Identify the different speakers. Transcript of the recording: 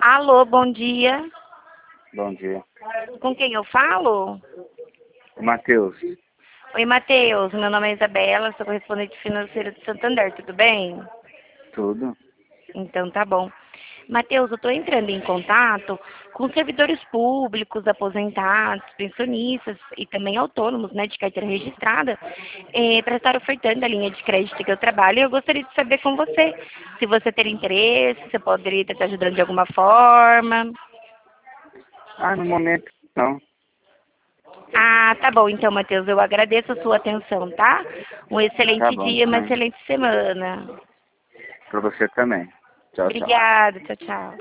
Speaker 1: Alô, bom dia.
Speaker 2: Bom dia.
Speaker 1: Com quem eu falo?
Speaker 2: Matheus,
Speaker 1: Oi, Matheus. Meu nome é Isabela, sou correspondente financeira de Santander, tudo bem?
Speaker 2: tudo?
Speaker 1: Então tá bom. Matheus, eu estou entrando em contato com servidores públicos, aposentados, pensionistas e também autônomos, né, de carteira registrada, para estar ofertando a linha de crédito que eu trabalho. E eu gostaria de saber com você se você ter interesse, se eu poderia estar te ajudando de alguma forma.
Speaker 2: No momento não.
Speaker 1: Ah, tá bom. Então, Matheus, eu agradeço a sua atenção, tá? Um
Speaker 2: Tá
Speaker 1: excelente
Speaker 2: bom
Speaker 1: dia, uma
Speaker 2: também.
Speaker 1: excelente semana.
Speaker 2: Pra você também. Tchau, tchau.
Speaker 1: Obrigada. Tchau, tchau.